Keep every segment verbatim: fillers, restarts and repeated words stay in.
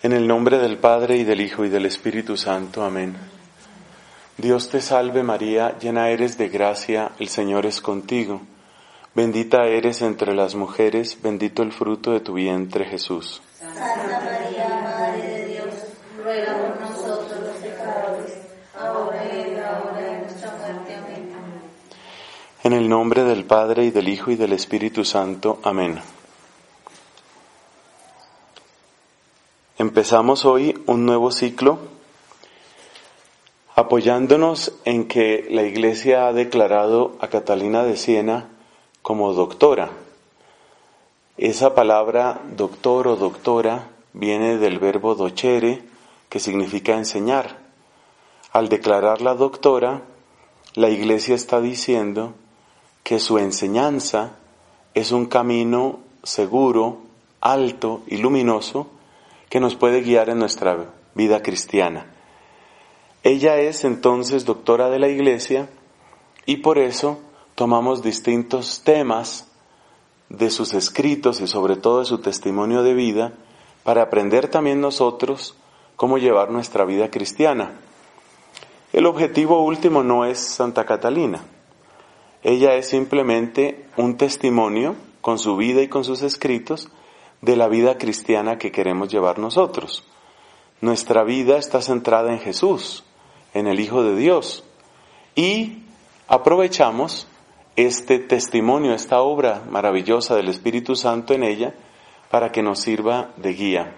En el nombre del Padre, y del Hijo, y del Espíritu Santo. Amén. Dios te salve María, llena eres de gracia, el Señor es contigo. Bendita eres entre las mujeres, bendito el fruto de tu vientre, Jesús. Santa María, Madre de Dios, ruega por nosotros los pecadores, ahora y en la hora de nuestra muerte. Amén. En el nombre del Padre, y del Hijo, y del Espíritu Santo. Amén. Empezamos hoy un nuevo ciclo apoyándonos en que la Iglesia ha declarado a Catalina de Siena como doctora. Esa palabra doctor o doctora viene del verbo docere, que significa enseñar. Al declararla doctora, la Iglesia está diciendo que su enseñanza es un camino seguro, alto y luminoso que nos puede guiar en nuestra vida cristiana. Ella es entonces doctora de la Iglesia y por eso tomamos distintos temas de sus escritos y sobre todo de su testimonio de vida para aprender también nosotros cómo llevar nuestra vida cristiana. El objetivo último no es Santa Catalina. Ella es simplemente un testimonio con su vida y con sus escritos de la vida cristiana que queremos llevar nosotros. Nuestra vida está centrada en Jesús, en el Hijo de Dios, y aprovechamos este testimonio, esta obra maravillosa del Espíritu Santo en ella, para que nos sirva de guía.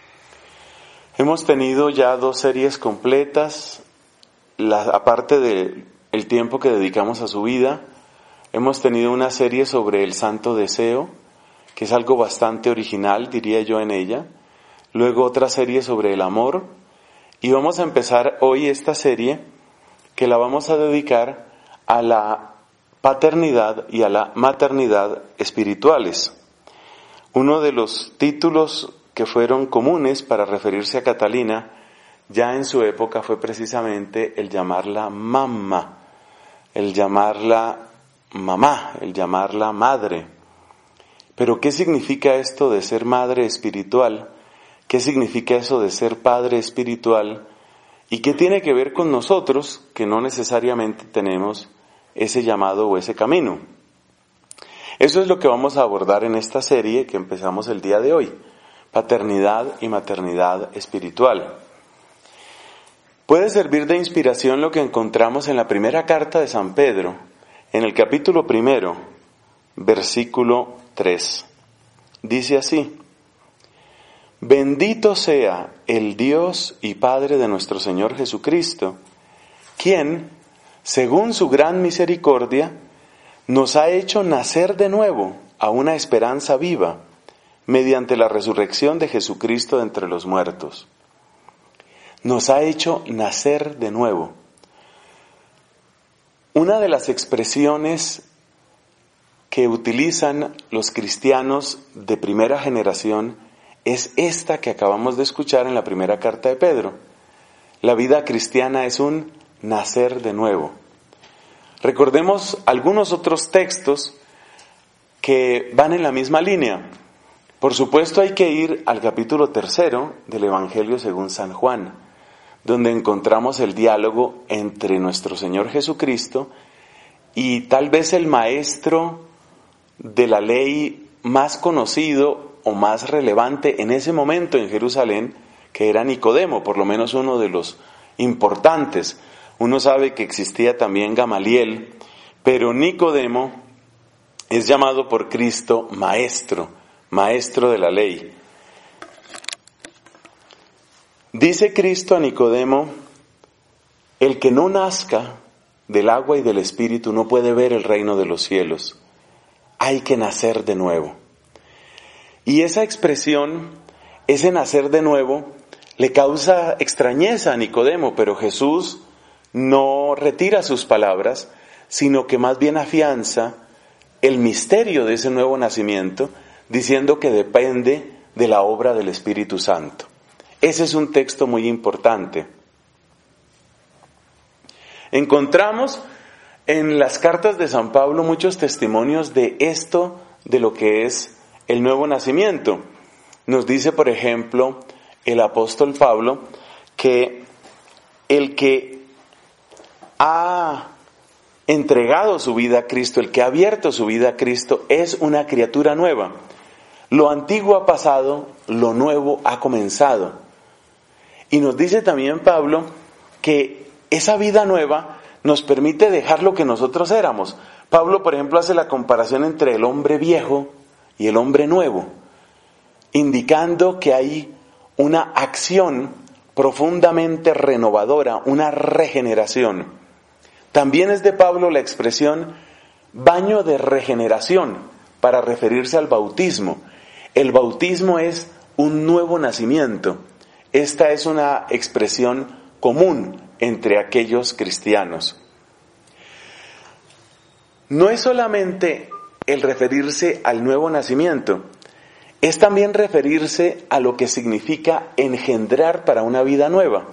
Hemos tenido ya dos series completas, la, aparte del tiempo que dedicamos a su vida. Hemos tenido una serie sobre el Santo Deseo, que es algo bastante original, diría yo, en ella. Luego otra serie sobre el amor. Y vamos a empezar hoy esta serie que la vamos a dedicar a la paternidad y a la maternidad espirituales. Uno de los títulos que fueron comunes para referirse a Catalina ya en su época fue precisamente el llamarla mamma, el llamarla mamá, el llamarla madre. Pero ¿qué significa esto de ser madre espiritual? ¿Qué significa eso de ser padre espiritual? ¿Y qué tiene que ver con nosotros que no necesariamente tenemos ese llamado o ese camino? Eso es lo que vamos a abordar en esta serie que empezamos el día de hoy, paternidad y maternidad espiritual. Puede servir de inspiración lo que encontramos en la primera carta de San Pedro, en el capítulo primero, versículo tres. Dice así: Bendito sea el Dios y Padre de nuestro Señor Jesucristo, quien, según su gran misericordia, nos ha hecho nacer de nuevo a una esperanza viva, mediante la resurrección de Jesucristo de entre los muertos. Nos ha hecho nacer de nuevo. Una de las expresiones que utilizan los cristianos de primera generación es esta que acabamos de escuchar en la primera carta de Pedro. La vida cristiana es un nacer de nuevo. Recordemos algunos otros textos que van en la misma línea. Por supuesto hay que ir al capítulo tercero del Evangelio según San Juan, donde encontramos el diálogo entre nuestro Señor Jesucristo y tal vez el maestro de la ley más conocido o más relevante en ese momento en Jerusalén, que era Nicodemo, por lo menos uno de los importantes. Uno sabe que existía también Gamaliel, pero Nicodemo es llamado por Cristo maestro, maestro de la ley. Dice Cristo a Nicodemo: el que no nazca del agua y del Espíritu no puede ver el reino de los cielos. Hay que nacer de nuevo. Y esa expresión, ese nacer de nuevo, le causa extrañeza a Nicodemo, pero Jesús no retira sus palabras, sino que más bien afianza el misterio de ese nuevo nacimiento, diciendo que depende de la obra del Espíritu Santo. Ese es un texto muy importante. Encontramos en las cartas de San Pablo muchos testimonios de esto, de lo que es el nuevo nacimiento. Nos dice, por ejemplo, el apóstol Pablo que el que ha entregado su vida a Cristo, el que ha abierto su vida a Cristo, es una criatura nueva. Lo antiguo ha pasado, lo nuevo ha comenzado. Y nos dice también Pablo que esa vida nueva nos permite dejar lo que nosotros éramos. Pablo, por ejemplo, hace la comparación entre el hombre viejo y el hombre nuevo, indicando que hay una acción profundamente renovadora, una regeneración. También es de Pablo la expresión baño de regeneración para referirse al bautismo. El bautismo es un nuevo nacimiento. Esta es una expresión común entre aquellos cristianos. No es solamente el referirse al nuevo nacimiento, es también referirse a lo que significa engendrar para una vida nueva.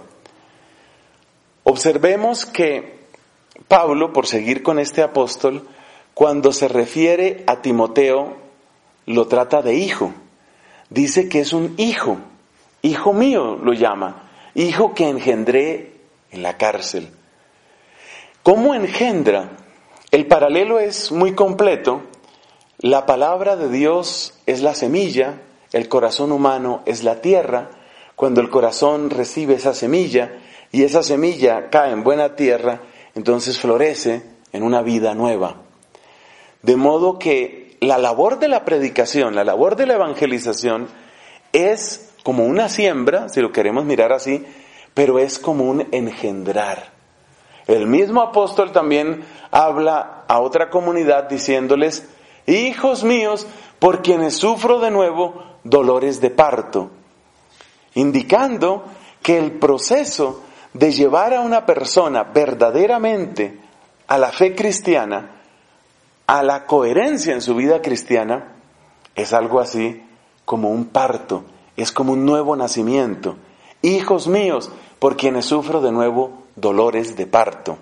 Observemos que Pablo, por seguir con este apóstol, cuando se refiere a Timoteo, lo trata de hijo. Dice que es un hijo, hijo mío lo llama, hijo que engendré en la cárcel. ¿Cómo engendra? El paralelo es muy completo. La palabra de Dios es la semilla, el corazón humano es la tierra. Cuando el corazón recibe esa semilla y esa semilla cae en buena tierra, entonces florece en una vida nueva. De modo que la labor de la predicación, la labor de la evangelización es como una siembra, si lo queremos mirar así, pero es como un engendrar. El mismo apóstol también habla a otra comunidad diciéndoles: hijos míos, por quienes sufro de nuevo dolores de parto, indicando que el proceso de llevar a una persona verdaderamente a la fe cristiana, a la coherencia en su vida cristiana, es algo así como un parto, es como un nuevo nacimiento. Hijos míos, por quienes sufro de nuevo dolores de parto.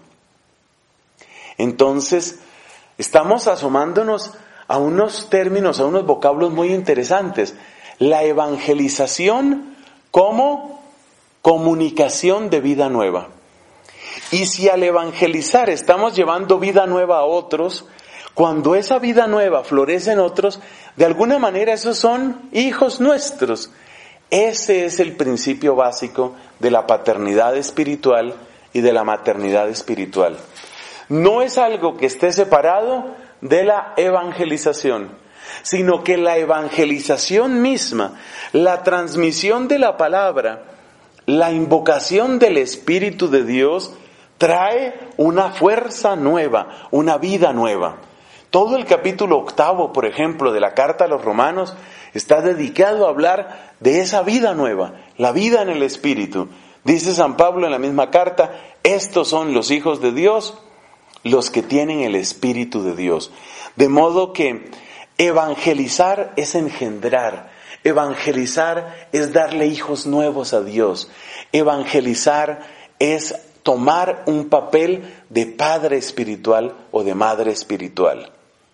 Entonces, estamos asomándonos a unos términos, a unos vocablos muy interesantes. La evangelización como comunicación de vida nueva. Y si al evangelizar estamos llevando vida nueva a otros, cuando esa vida nueva florece en otros, de alguna manera esos son hijos nuestros. Ese es el principio básico de la paternidad espiritual y de la maternidad espiritual. No es algo que esté separado de la evangelización, sino que la evangelización misma, la transmisión de la palabra, la invocación del Espíritu de Dios, trae una fuerza nueva, una vida nueva. Todo el capítulo octavo, por ejemplo, de la carta a los Romanos, está dedicado a hablar de esa vida nueva, la vida en el Espíritu. Dice San Pablo en la misma carta: estos son los hijos de Dios, los que tienen el Espíritu de Dios. De modo que evangelizar es engendrar, evangelizar es darle hijos nuevos a Dios, evangelizar es tomar un papel de padre espiritual o de madre espiritual.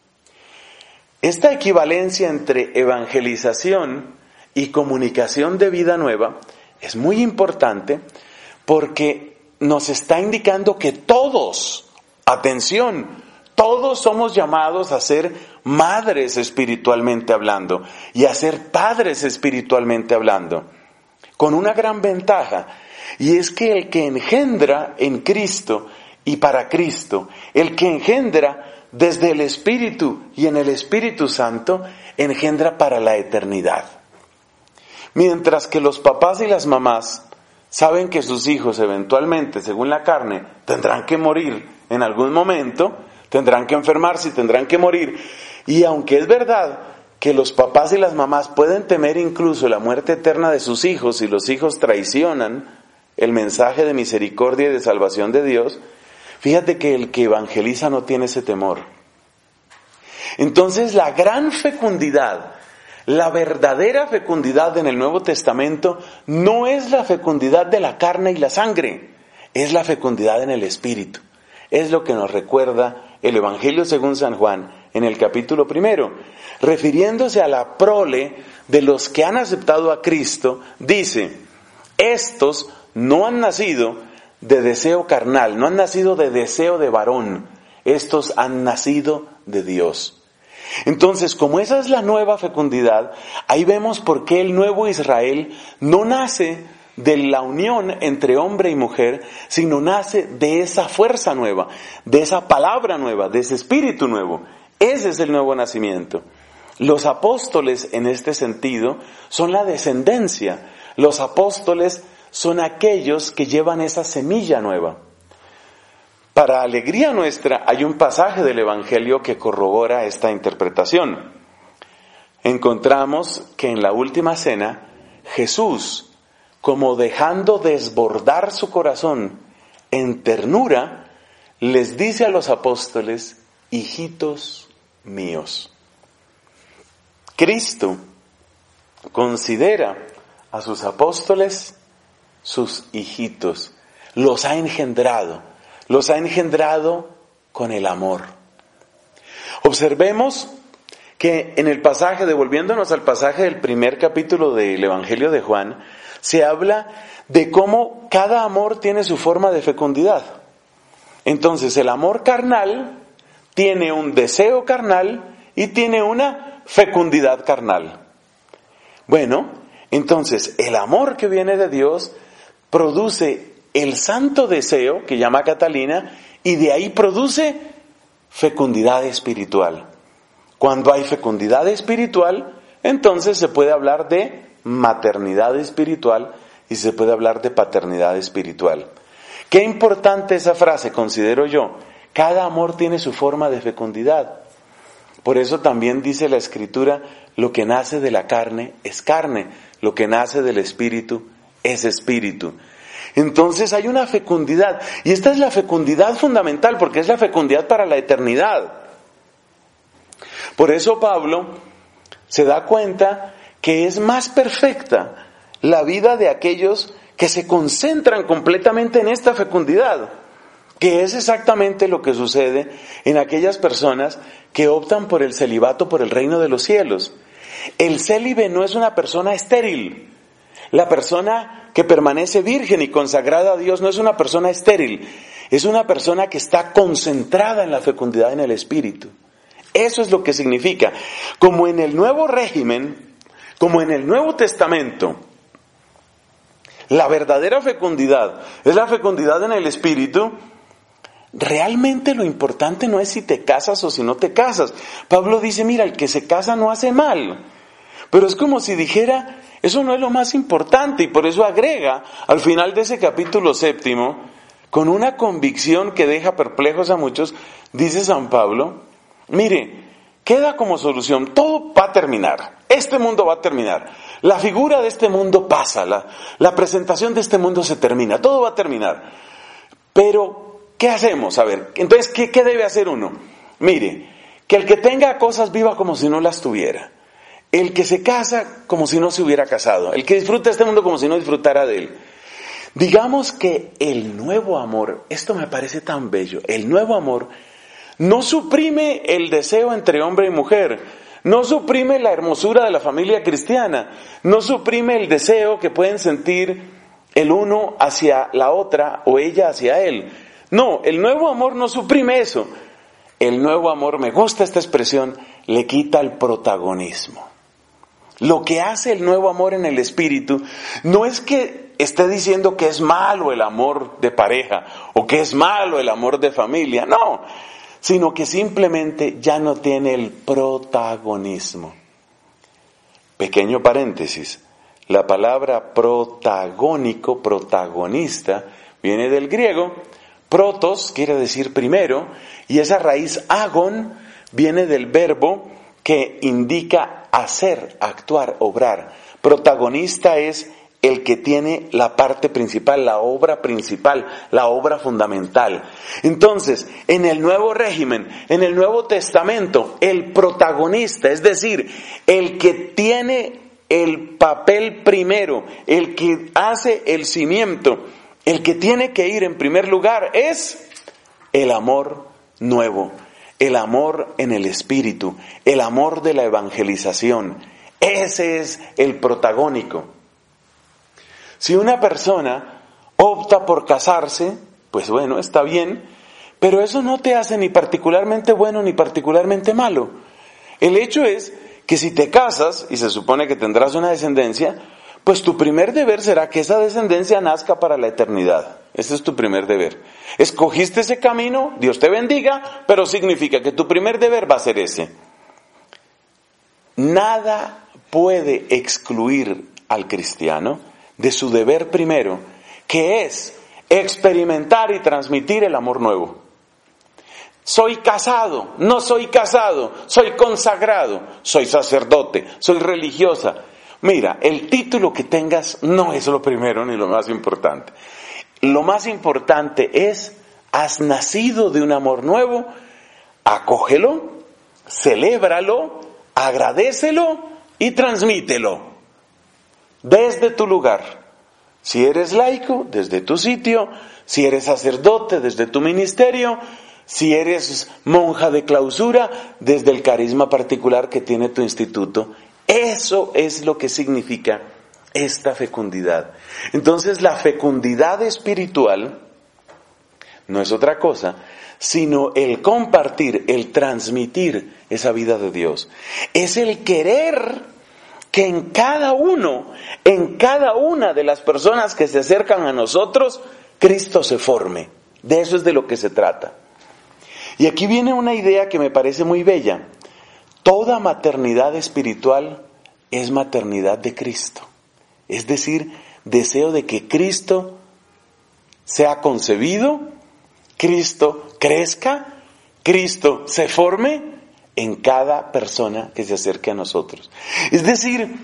Esta equivalencia entre evangelización y comunicación de vida nueva es muy importante porque nos está indicando que todos, atención, todos somos llamados a ser madres espiritualmente hablando y a ser padres espiritualmente hablando, con una gran ventaja, y es que el que engendra en Cristo y para Cristo, el que engendra desde el Espíritu y en el Espíritu Santo, engendra para la eternidad. Mientras que los papás y las mamás saben que sus hijos eventualmente, según la carne, tendrán que morir en algún momento, tendrán que enfermarse y tendrán que morir. Y aunque es verdad que los papás y las mamás pueden temer incluso la muerte eterna de sus hijos si los hijos traicionan el mensaje de misericordia y de salvación de Dios, fíjate que el que evangeliza no tiene ese temor. Entonces la gran fecundidad, la verdadera fecundidad en el Nuevo Testamento no es la fecundidad de la carne y la sangre, es la fecundidad en el Espíritu. Es lo que nos recuerda el Evangelio según San Juan en el capítulo primero. Refiriéndose a la prole de los que han aceptado a Cristo, dice: Estos no han nacido de deseo carnal, no han nacido de deseo de varón, estos han nacido de Dios. Entonces, como esa es la nueva fecundidad, ahí vemos por qué el nuevo Israel no nace de la unión entre hombre y mujer, sino nace de esa fuerza nueva, de esa palabra nueva, de ese espíritu nuevo. Ese es el nuevo nacimiento. Los apóstoles, en este sentido, son la descendencia. Los apóstoles son aquellos que llevan esa semilla nueva. Para alegría nuestra, hay un pasaje del Evangelio que corrobora esta interpretación. Encontramos que en la última cena, Jesús, como dejando desbordar su corazón en ternura, les dice a los apóstoles, hijitos míos. Cristo considera a sus apóstoles sus hijitos, los ha engendrado, los ha engendrado con el amor. Observemos que en el pasaje, devolviéndonos al pasaje del primer capítulo del Evangelio de Juan, se habla de cómo cada amor tiene su forma de fecundidad. Entonces, el amor carnal tiene un deseo carnal y tiene una fecundidad carnal. Bueno, entonces, el amor que viene de Dios produce el santo deseo, que llama Catalina, y de ahí produce fecundidad espiritual. Cuando hay fecundidad espiritual, entonces se puede hablar de maternidad espiritual y se puede hablar de paternidad espiritual. Qué importante esa frase, considero yo. Cada amor tiene su forma de fecundidad. Por eso también dice la Escritura, lo que nace de la carne es carne, lo que nace del espíritu es espíritu. Entonces hay una fecundidad, y esta es la fecundidad fundamental, porque es la fecundidad para la eternidad. Por eso Pablo se da cuenta que es más perfecta la vida de aquellos que se concentran completamente en esta fecundidad, que es exactamente lo que sucede en aquellas personas que optan por el celibato por el reino de los cielos. El célibe no es una persona estéril. La persona que permanece virgen y consagrada a Dios no es una persona estéril, es una persona que está concentrada en la fecundidad en el Espíritu. Eso es lo que significa. Como en el nuevo régimen, como en el Nuevo Testamento, la verdadera fecundidad es la fecundidad en el Espíritu. Realmente lo importante no es si te casas o si no te casas. Pablo dice, mira, el que se casa no hace mal. Pero es como si dijera, eso no es lo más importante, y por eso agrega al final de ese capítulo séptimo, con una convicción que deja perplejos a muchos, dice San Pablo, mire, queda como solución, todo va a terminar, este mundo va a terminar, la figura de este mundo pasa, la, la presentación de este mundo se termina, todo va a terminar, pero ¿qué hacemos? A ver, entonces, ¿qué, qué debe hacer uno? Mire, que el que tenga cosas viva como si no las tuviera. El que se casa como si no se hubiera casado. El que disfruta este mundo como si no disfrutara de él. Digamos que el nuevo amor, esto me parece tan bello, el nuevo amor no suprime el deseo entre hombre y mujer, no suprime la hermosura de la familia cristiana, no suprime el deseo que pueden sentir el uno hacia la otra o ella hacia él. No, el nuevo amor no suprime eso. El nuevo amor, me gusta esta expresión, le quita el protagonismo. Lo que hace el nuevo amor en el Espíritu no es que esté diciendo que es malo el amor de pareja o que es malo el amor de familia, no, sino que simplemente ya no tiene el protagonismo. Pequeño paréntesis, la palabra protagónico, protagonista, viene del griego, protos quiere decir primero, y esa raíz agon viene del verbo que indica hacer, actuar, obrar. Protagonista es el que tiene la parte principal, la obra principal, la obra fundamental. Entonces, en el nuevo régimen, en el Nuevo Testamento, el protagonista, es decir, el que tiene el papel primero, el que hace el cimiento, el que tiene que ir en primer lugar, es el amor nuevo. El amor en el Espíritu, el amor de la evangelización. Ese es el protagónico. Si una persona opta por casarse, pues bueno, está bien, pero eso no te hace ni particularmente bueno ni particularmente malo. El hecho es que si te casas, y se supone que tendrás una descendencia, pues tu primer deber será que esa descendencia nazca para la eternidad. Ese es tu primer deber. Escogiste ese camino, Dios te bendiga, pero significa que tu primer deber va a ser ese. Nada puede excluir al cristiano de su deber primero, que es experimentar y transmitir el amor nuevo. Soy casado, no soy casado, soy consagrado, soy sacerdote, soy religiosa. Mira, el título que tengas no es lo primero ni lo más importante. Lo más importante es, has nacido de un amor nuevo, acógelo, celébralo, agradécelo y transmítelo. Desde tu lugar. Si eres laico, desde tu sitio. Si eres sacerdote, desde tu ministerio. Si eres monja de clausura, desde el carisma particular que tiene tu instituto. Eso es lo que significa esta fecundidad. Entonces la fecundidad espiritual no es otra cosa, sino el compartir, el transmitir esa vida de Dios. Es el querer que en cada uno, en cada una de las personas que se acercan a nosotros, Cristo se forme. De eso es de lo que se trata. Y aquí viene una idea que me parece muy bella. Toda maternidad espiritual es maternidad de Cristo. Es decir, deseo de que Cristo sea concebido, Cristo crezca, Cristo se forme en cada persona que se acerque a nosotros. Es decir,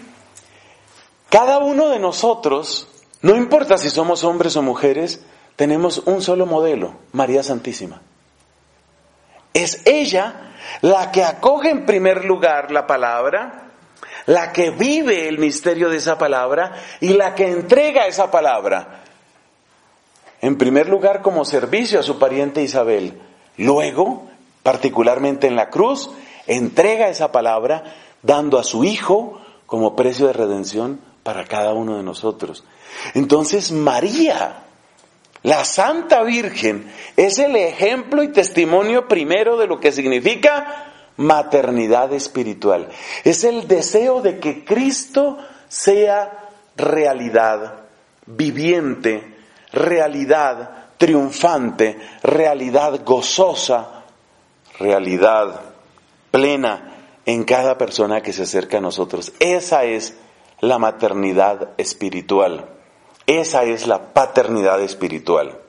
cada uno de nosotros, no importa si somos hombres o mujeres, tenemos un solo modelo, María Santísima. Es ella la que acoge en primer lugar la palabra, la que vive el misterio de esa palabra y la que entrega esa palabra. En primer lugar como servicio a su pariente Isabel. Luego, particularmente en la cruz, entrega esa palabra dando a su Hijo como precio de redención para cada uno de nosotros. Entonces María, la Santa Virgen, es el ejemplo y testimonio primero de lo que significa maternidad espiritual. Es el deseo de que Cristo sea realidad viviente, realidad triunfante, realidad gozosa, realidad plena en cada persona que se acerca a nosotros. Esa es la maternidad espiritual. Esa es la paternidad espiritual.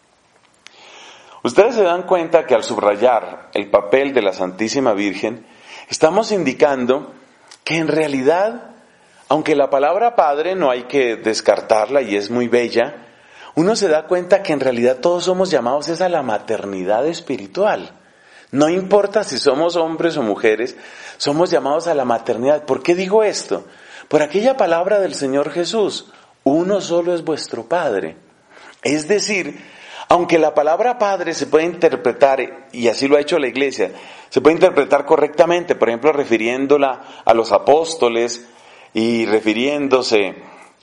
Ustedes se dan cuenta que al subrayar el papel de la Santísima Virgen, estamos indicando que en realidad, aunque la palabra Padre no hay que descartarla y es muy bella, uno se da cuenta que en realidad todos somos llamados es a la maternidad espiritual. No importa si somos hombres o mujeres, somos llamados a la maternidad. ¿Por qué digo esto? Por aquella palabra del Señor Jesús, uno solo es vuestro Padre. Es decir, aunque la palabra Padre se puede interpretar, y así lo ha hecho la Iglesia, se puede interpretar correctamente, por ejemplo, refiriéndola a los apóstoles y refiriéndose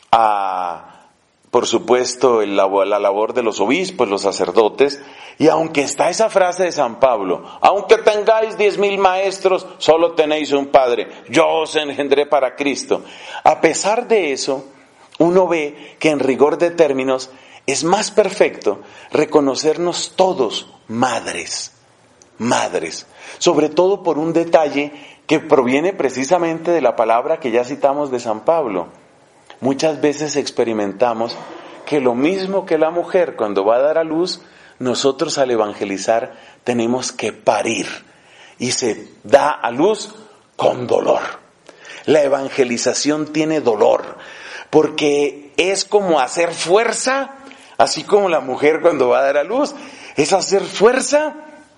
a, por supuesto, el, la labor de los obispos, los sacerdotes, y aunque está esa frase de San Pablo, aunque tengáis diez mil maestros, solo tenéis un Padre, yo os engendré para Cristo. A pesar de eso, uno ve que en rigor de términos es más perfecto reconocernos todos madres, madres, sobre todo por un detalle que proviene precisamente de la palabra que ya citamos de San Pablo. Muchas veces experimentamos que lo mismo que la mujer cuando va a dar a luz, nosotros al evangelizar tenemos que parir y se da a luz con dolor. La evangelización tiene dolor porque es como hacer fuerza. Así como la mujer cuando va a dar a luz, es hacer fuerza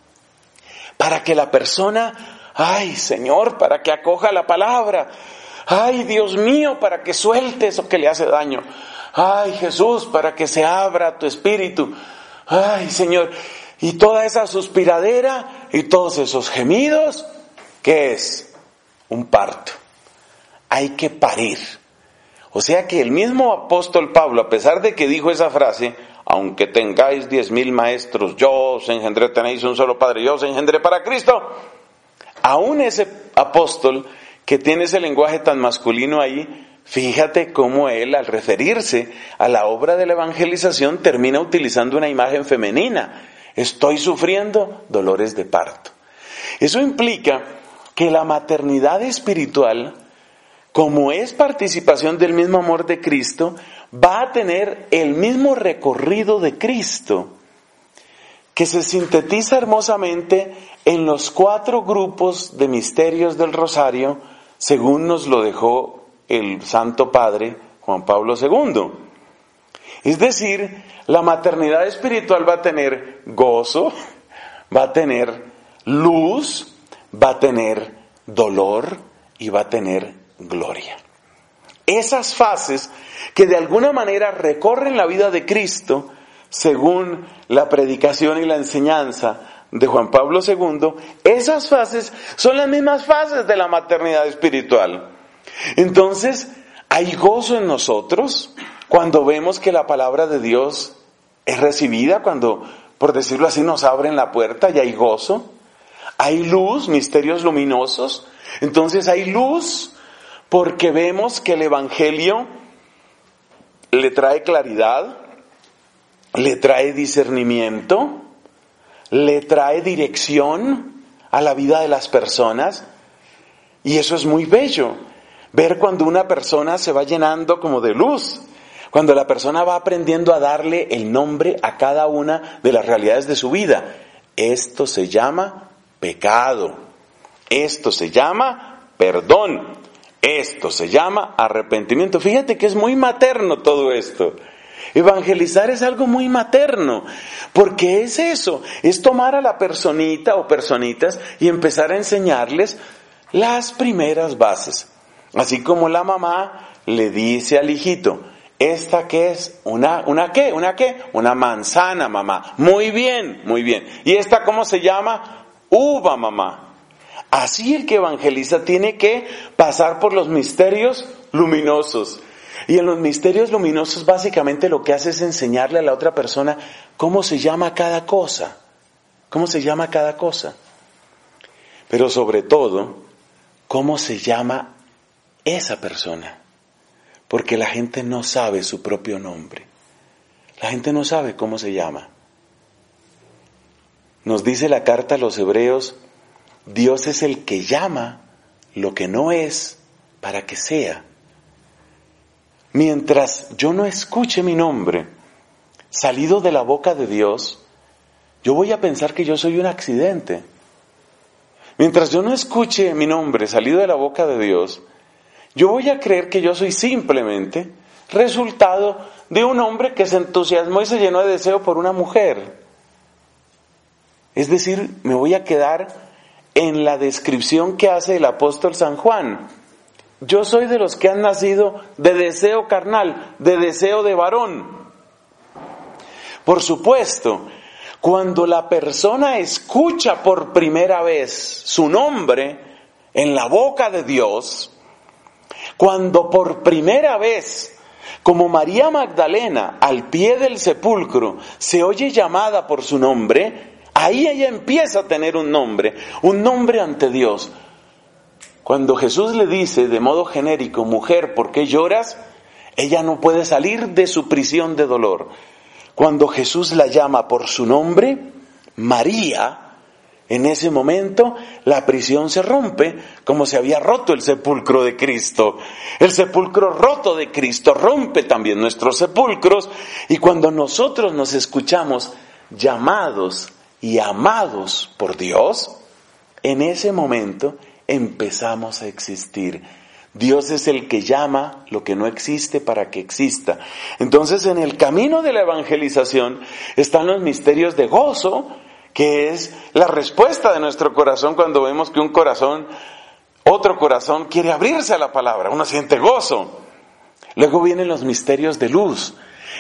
para que la persona, ay Señor, para que acoja la palabra, ay Dios mío, para que suelte eso que le hace daño, ay Jesús, para que se abra tu espíritu, ay Señor, y toda esa suspiradera y todos esos gemidos, ¿qué es? Un parto. Hay que parir. O sea que el mismo apóstol Pablo, a pesar de que dijo esa frase, aunque tengáis diez mil maestros, yo os engendré, tenéis un solo Padre, yo os engendré para Cristo, aún ese apóstol que tiene ese lenguaje tan masculino ahí, fíjate cómo él, al referirse a la obra de la evangelización, termina utilizando una imagen femenina. Estoy sufriendo dolores de parto. Eso implica que la maternidad espiritual, como es participación del mismo amor de Cristo, va a tener el mismo recorrido de Cristo, que se sintetiza hermosamente en los cuatro grupos de misterios del Rosario, según nos lo dejó el Santo Padre Juan Pablo segundo. Es decir, la maternidad espiritual va a tener gozo, va a tener luz, va a tener dolor y va a tener gloria. Esas fases que de alguna manera recorren la vida de Cristo, según la predicación y la enseñanza de Juan Pablo segundo, esas fases son las mismas fases de la maternidad espiritual. Entonces, hay gozo en nosotros cuando vemos que la palabra de Dios es recibida, cuando, por decirlo así, nos abren la puerta y hay gozo. Hay luz, misterios luminosos. Entonces hay luz porque vemos que el Evangelio le trae claridad, le trae discernimiento, le trae dirección a la vida de las personas. Y eso es muy bello, ver cuando una persona se va llenando como de luz, cuando la persona va aprendiendo a darle el nombre a cada una de las realidades de su vida. Esto se llama pecado, esto se llama perdón, esto se llama arrepentimiento. Fíjate que es muy materno todo esto. Evangelizar es algo muy materno, porque es eso, es tomar a la personita o personitas y empezar a enseñarles las primeras bases. Así como la mamá le dice al hijito, ¿esta qué es? ¿Una, una qué? ¿Una qué? Una manzana, mamá. Muy bien, muy bien. ¿Y esta cómo se llama? Uva, mamá. Así el que evangeliza tiene que pasar por los misterios luminosos. Y en los misterios luminosos básicamente lo que hace es enseñarle a la otra persona cómo se llama cada cosa. ¿Cómo se llama cada cosa? Pero sobre todo, cómo se llama esa persona. Porque la gente no sabe su propio nombre. La gente no sabe cómo se llama. Nos dice la carta a los Hebreos, Dios es el que llama lo que no es para que sea. Mientras yo no escuche mi nombre salido de la boca de Dios, yo voy a pensar que yo soy un accidente. Mientras yo no escuche mi nombre salido de la boca de Dios, yo voy a creer que yo soy simplemente resultado de un hombre que se entusiasmó y se llenó de deseo por una mujer. Es decir, me voy a quedar en la descripción que hace el apóstol San Juan. Yo soy de los que han nacido de deseo carnal, de deseo de varón. Por supuesto, cuando la persona escucha por primera vez su nombre en la boca de Dios, cuando por primera vez, como María Magdalena, al pie del sepulcro, se oye llamada por su nombre, ahí ella empieza a tener un nombre, un nombre ante Dios. Cuando Jesús le dice de modo genérico, mujer, ¿por qué lloras? Ella no puede salir de su prisión de dolor. Cuando Jesús la llama por su nombre, María, en ese momento la prisión se rompe, como se había roto el sepulcro de Cristo. El sepulcro roto de Cristo rompe también nuestros sepulcros, y cuando nosotros nos escuchamos llamados y amados por Dios, en ese momento empezamos a existir. Dios es el que llama lo que no existe para que exista. Entonces, en el camino de la evangelización están los misterios de gozo, que es la respuesta de nuestro corazón cuando vemos que un corazón, otro corazón quiere abrirse a la palabra, uno siente gozo. Luego vienen los misterios de luz.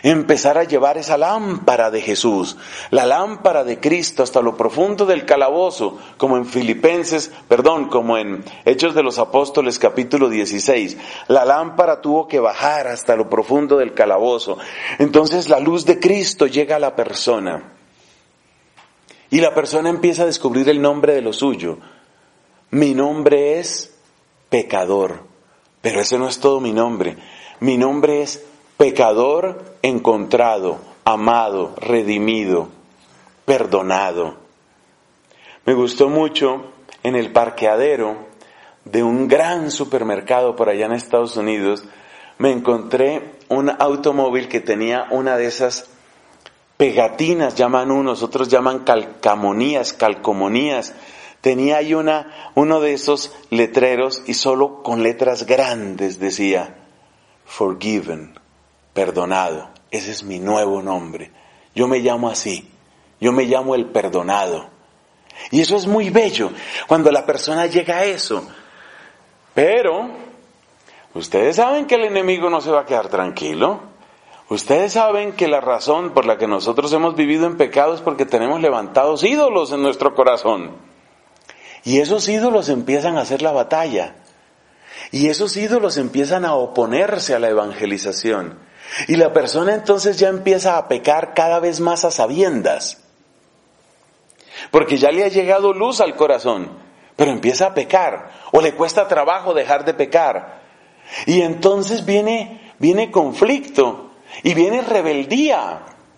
empezar a llevar esa lámpara de Jesús, la lámpara de Cristo hasta lo profundo del calabozo, como en Filipenses, perdón, como en Hechos de los Apóstoles capítulo dieciséis. La lámpara tuvo que bajar hasta lo profundo del calabozo. Entonces la luz de Cristo llega a la persona. Y la persona empieza a descubrir el nombre de lo suyo. Mi nombre es pecador, pero ese no es todo mi nombre. Mi nombre es pecador encontrado, amado, redimido, perdonado. Me gustó mucho en el parqueadero de un gran supermercado por allá en Estados Unidos, me encontré un automóvil que tenía una de esas pegatinas, llaman unos, otros llaman calcamonías, calcomonías. Tenía ahí una, uno de esos letreros y solo con letras grandes decía, forgiven, perdonado. Ese es mi nuevo nombre. Yo me llamo así. Yo me llamo el perdonado. Y eso es muy bello cuando la persona llega a eso. Pero ustedes saben que el enemigo no se va a quedar tranquilo. Ustedes saben que la razón por la que nosotros hemos vivido en pecado es porque tenemos levantados ídolos en nuestro corazón. Y esos ídolos empiezan a hacer la batalla. Y esos ídolos empiezan a oponerse a la evangelización. Y la persona entonces ya empieza a pecar cada vez más a sabiendas. Porque ya le ha llegado luz al corazón, pero empieza a pecar. O le cuesta trabajo dejar de pecar. Y entonces viene, viene conflicto. Y viene rebeldía.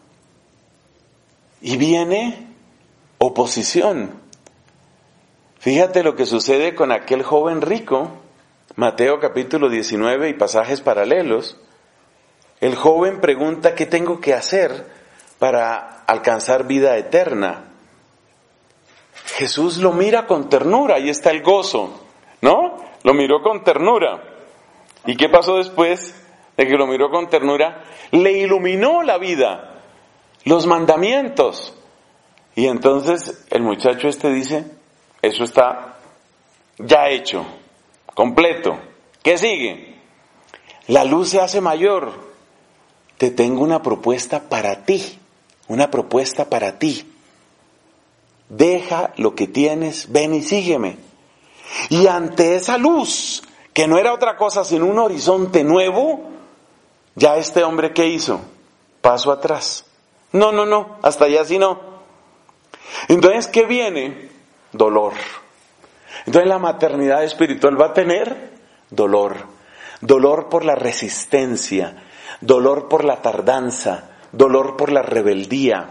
Y viene oposición. Fíjate lo que sucede con aquel joven rico. Mateo capítulo diecinueve y pasajes paralelos. El joven pregunta qué tengo que hacer para alcanzar vida eterna. Jesús lo mira con ternura, ahí está el gozo, ¿no? Lo miró con ternura. ¿Y qué pasó después de que lo miró con ternura? Le iluminó la vida, los mandamientos. Y entonces el muchacho este dice, eso está ya hecho, completo. ¿Qué sigue? La luz se hace mayor. Te tengo una propuesta para ti, una propuesta para ti. Deja lo que tienes, ven y sígueme. Y ante esa luz, que no era otra cosa sino un horizonte nuevo, ya este hombre, ¿qué hizo? Paso atrás. No, no, no, hasta allá sí no. Entonces, ¿qué viene? Dolor. Entonces la maternidad espiritual va a tener dolor. Dolor por la resistencia, dolor por la tardanza, dolor por la rebeldía.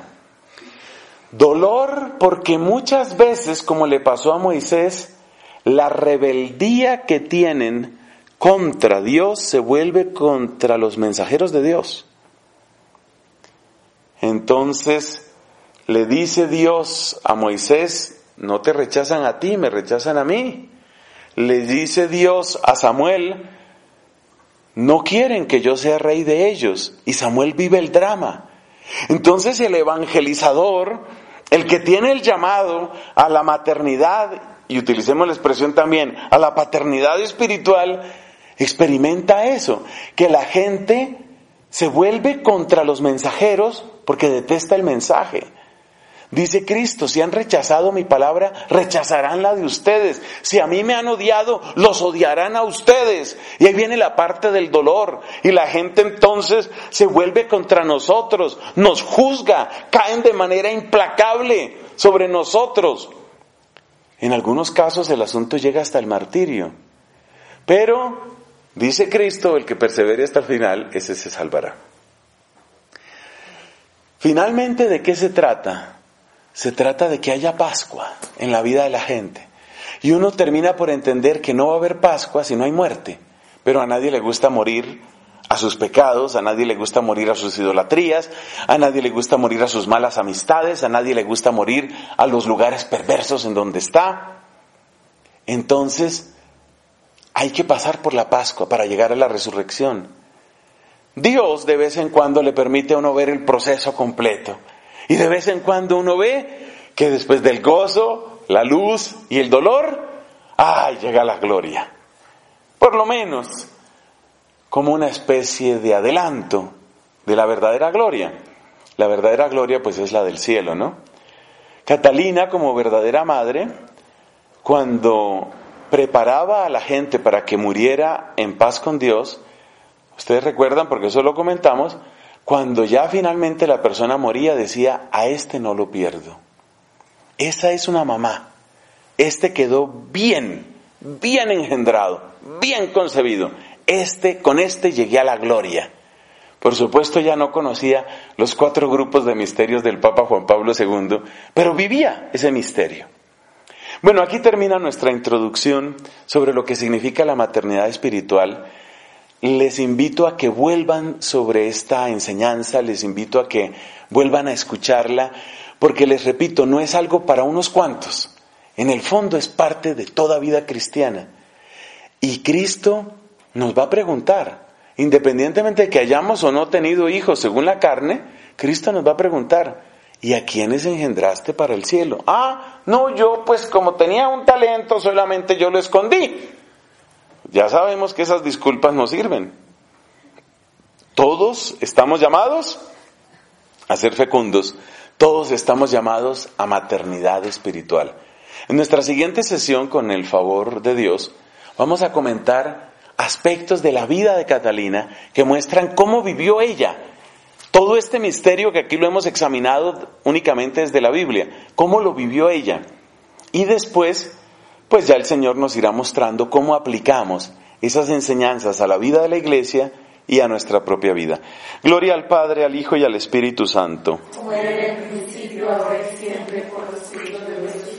Dolor porque muchas veces, como le pasó a Moisés, la rebeldía que tienen contra Dios se vuelve contra los mensajeros de Dios. Entonces le dice Dios a Moisés, no te rechazan a ti, me rechazan a mí. Le dice Dios a Samuel, no quieren que yo sea rey de ellos. Y Samuel vive el drama. Entonces el evangelizador, el que tiene el llamado a la maternidad, y utilicemos la expresión también, a la paternidad espiritual, experimenta eso, que la gente se vuelve contra los mensajeros porque detesta el mensaje. Dice Cristo, si han rechazado mi palabra, rechazarán la de ustedes. Si a mí me han odiado, los odiarán a ustedes. Y ahí viene la parte del dolor. Y la gente entonces se vuelve contra nosotros, nos juzga, caen de manera implacable sobre nosotros. En algunos casos el asunto llega hasta el martirio. Pero, dice Cristo, el que persevere hasta el final, ese se salvará. Finalmente, ¿de qué se trata? Se trata de que haya Pascua en la vida de la gente. Y uno termina por entender que no va a haber Pascua si no hay muerte. Pero a nadie le gusta morir a sus pecados, a nadie le gusta morir a sus idolatrías, a nadie le gusta morir a sus malas amistades, a nadie le gusta morir a los lugares perversos en donde está. Entonces, hay que pasar por la Pascua para llegar a la resurrección. Dios de vez en cuando le permite a uno ver el proceso completo. Y de vez en cuando uno ve que después del gozo, la luz y el dolor, ¡ay!, llega la gloria. Por lo menos como una especie de adelanto de la verdadera gloria. La verdadera gloria pues es la del cielo, ¿no? Catalina, como verdadera madre, cuando preparaba a la gente para que muriera en paz con Dios, ustedes recuerdan, porque eso lo comentamos, cuando ya finalmente la persona moría decía, a este no lo pierdo. Esa es una mamá. Este quedó bien, bien engendrado, bien concebido. Este, con este llegué a la gloria. Por supuesto ya no conocía los cuatro grupos de misterios del Papa Juan Pablo segundo, pero vivía ese misterio. Bueno, aquí termina nuestra introducción sobre lo que significa la maternidad espiritual. Les invito a que vuelvan sobre esta enseñanza, les invito a que vuelvan a escucharla, porque les repito, no es algo para unos cuantos. En el fondo es parte de toda vida cristiana. Y Cristo nos va a preguntar, independientemente de que hayamos o no tenido hijos según la carne, Cristo nos va a preguntar, ¿y a quiénes engendraste para el cielo? Ah, no, yo pues como tenía un talento solamente yo lo escondí. Ya sabemos que esas disculpas no sirven. Todos estamos llamados a ser fecundos, todos estamos llamados a maternidad espiritual. En nuestra siguiente sesión, con el favor de Dios, vamos a comentar aspectos de la vida de Catalina que muestran cómo vivió ella todo este misterio que aquí lo hemos examinado únicamente desde la Biblia, cómo lo vivió ella. Y después, pues ya el Señor nos irá mostrando cómo aplicamos esas enseñanzas a la vida de la Iglesia y a nuestra propia vida. Gloria al Padre, al Hijo y al Espíritu Santo. Como era en el principio, ahora y siempre, por los siglos de los siglos.